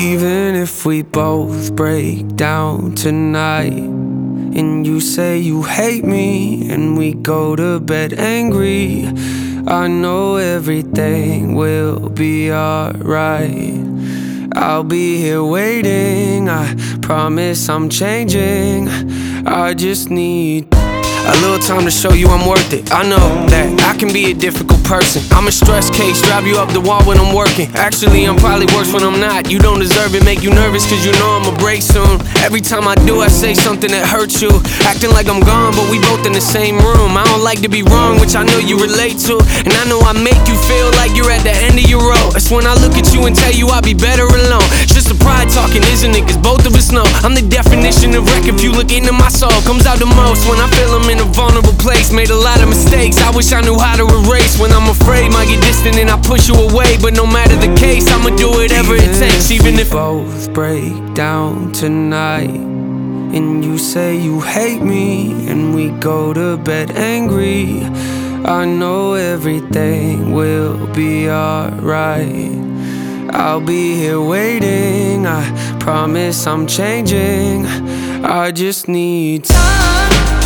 Even if we both break down tonight, and you say you hate me, and we go to bed angry, I know everything will be alright. I'll be here waiting, I promise I'm changing. I just need a little time to show you I'm worth it. I know that I can be a difficult person. I'm a stress case, drive you up the wall when I'm working. Actually, I'm probably worse when I'm not. You don't deserve it, make you nervous cause you know I'ma break soon. Every time I do, I say something that hurts you, acting like I'm gone, but we both in the same room. I don't like to be wrong, which I know you relate to, and I know I make you feel like you're at the end of your road. That's when I look at you and tell you I'll be better alone. It's just the pride talking, isn't it? Cause both of us know I'm the definition of wreck. If you look into my soul, comes out the most when I feel I'm in a vulnerable place. Made a lot of mistakes, I wish I knew how to erase. When I'm afraid, might get distant and I push you away. But no matter the case, I'ma do whatever it takes. Even if both break down tonight, and you say you hate me, and we go to bed angry, I know everything will be alright. I'll be here waiting, I promise I'm changing. I just need time.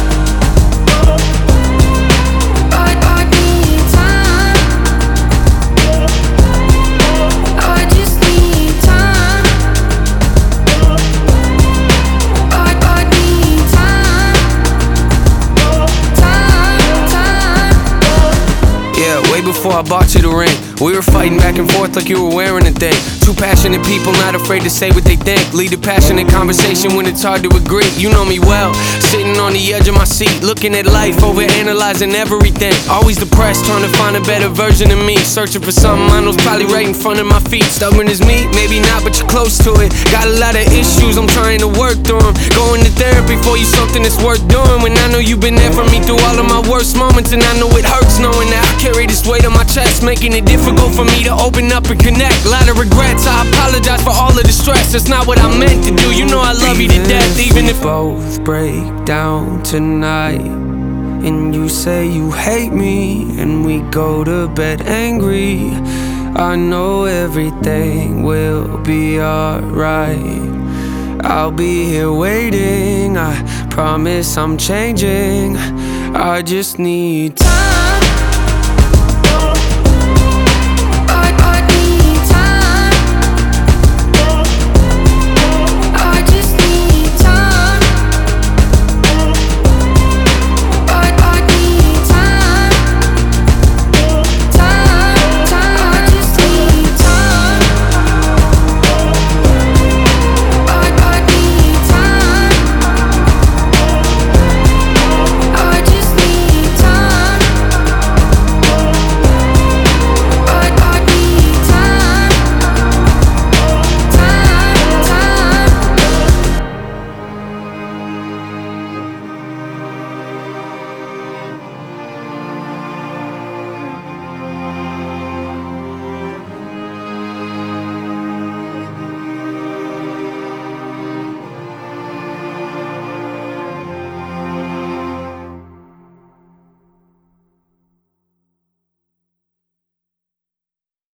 Before I bought you the ring, we were fighting back and forth like you were wearing a thing. Two passionate people not afraid to say what they think. Lead a passionate conversation when it's hard to agree. You know me well, sitting on the edge of my seat, looking at life, over analyzing everything. Always depressed, trying to find a better version of me, searching for something I know's probably right in front of my feet. Stubborn as me, maybe not, but you're close to it. Got a lot of issues, I'm trying to work through them. Going to therapy for you, something that's worth doing. When I know you've been there for me through all of my worst moments, and I know it hurts knowing that I carry this weight on my chest, making it difficult for me to open up and connect. A lot of regrets, I apologize for all of the stress. That's not what I meant to do, you know I love you to death. Even if both break down tonight, and you say you hate me, and we go to bed angry, I know everything will be alright. I'll be here waiting, I promise I'm changing. I just need time.